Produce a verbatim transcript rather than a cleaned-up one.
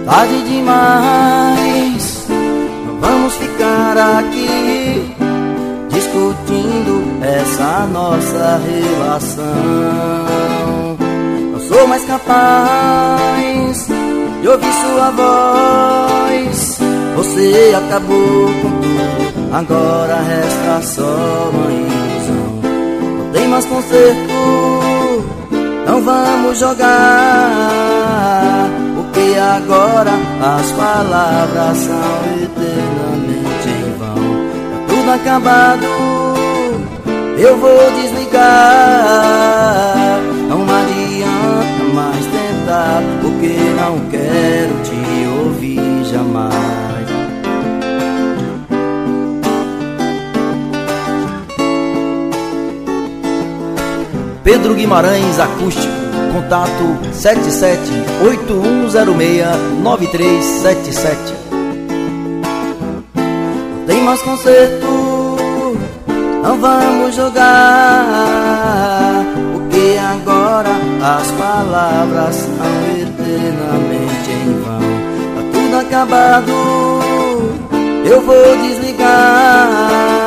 tarde demais. Não vamos ficar aqui discutindo essa nossa relação. Não sou mais capaz de ouvir sua voz. Você acabou com tudo, agora resta só uma ilusão. Não tem mais conserto, não vamos jogar, porque agora as palavras são eternamente em vão. Tá tudo acabado, eu vou desligar. Não adianta mais tentar, porque não quero te ouvir jamais. Pedro Guimarães Acústico, contato sete sete oito um zero seis nove três sete sete. Não tem mais conserto, não vamos jogar, porque agora as palavras são eternamente em vão. Tá tudo acabado, eu vou desligar.